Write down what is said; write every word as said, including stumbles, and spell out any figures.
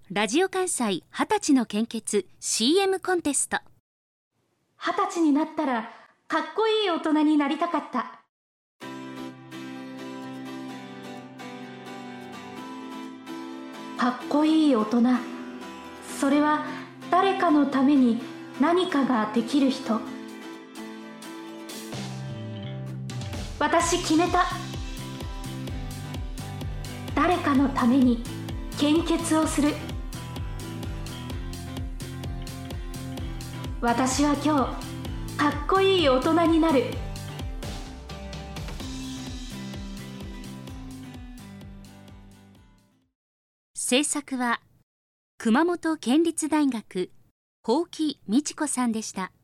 ラジオ関西はたちの献血 シーエム コンテスト。 はたちになったらかっこいい大人になりたかった。かっこいい大人、それは誰かのために何かができる人。私決めた。誰かのために献血をする。私は今日かっこいい大人になる。 制作は熊本県立大学幸木美智子さんでした。